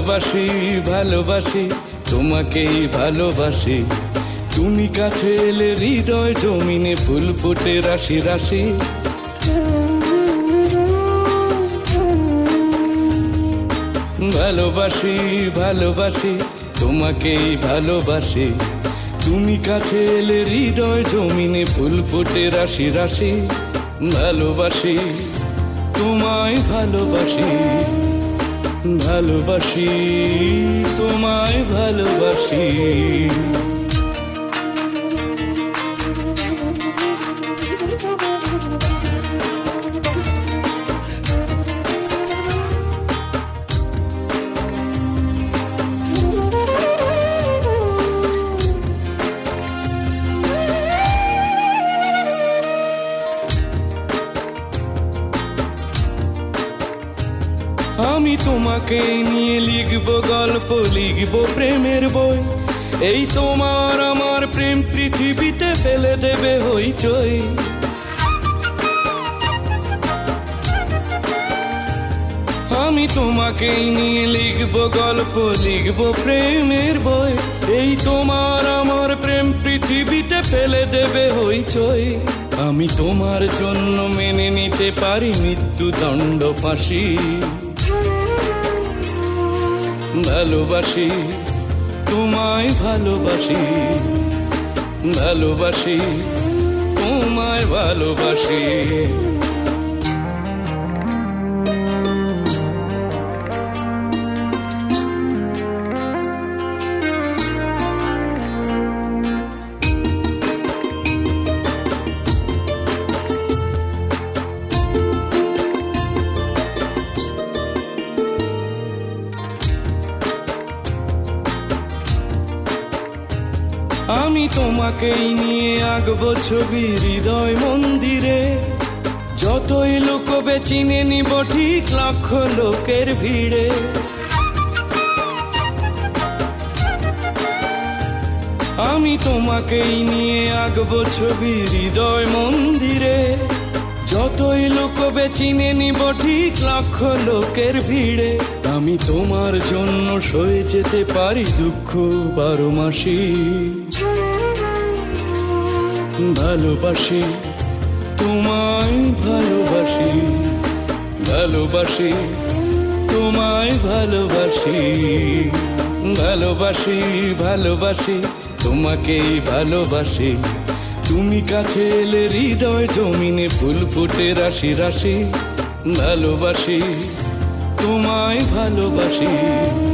ভালোবাসি ভালোবাসি তোমাকেই ভালোবাসি, তুমি কাছে এলে হৃদয় জমিনে ফুল ফুটে রাশি রাশি। ভালোবাসি ভালোবাসি তোমাকেই ভালোবাসি, তুমি কাছে এলে হৃদয় জমিনে ফুল ফুটে রাশি রাশি। ভালোবাসি তোমায় ভালোবাসি, ভালোবাসি তোমায় ভালোবাসি। আমি তোমাকে নিয়ে লিখবো গল্প, লিখবো প্রেমের বই, এই তোমার আমার প্রেম পৃথিবীতে ফেলে দেবে হইচই। আমি তোমাকে নিয়ে লিখবো গল্প, লিখবো প্রেমের বই, এই তোমার আমার প্রেম পৃথিবীতে ফেলে দেবে হইচই। আমি তোমার জন্য মেনে নিতে পারি মৃত্যুদণ্ড ফাঁসি। ভালোবাসি তোমায় ভালোবাসি, ভালোবাসি তোমায় ভালোবাসি। আমি তোমাকেই নিয়ে আঁকবো ছবি হৃদয় মন্দিরে, যতই লুকোবে চিনে নিব ঠিক লক্ষ লোকের ভিড়ে। আমি তোমাকেই নিয়ে আঁকবো ছবি হৃদয় মন্দিরে, যতই লুকোবে চিনে নিব ঠিক লক্ষ লোকের ভিড়ে। আমি তোমার জন্য সয়ে যেতে পারি দুঃখ 12 মাসি। ভালোবাসি তোমায় ভালোবাসি, ভালোবাসি তোমায় ভালোবাসি। ভালোবাসি ভালোবাসি তোমাকেই ভালোবাসি, তুমি কাছে এলে হৃদয় জমিনে ফুল ফুটে রাশি রাশি। ভালোবাসি তোমায় ভালোবাসি।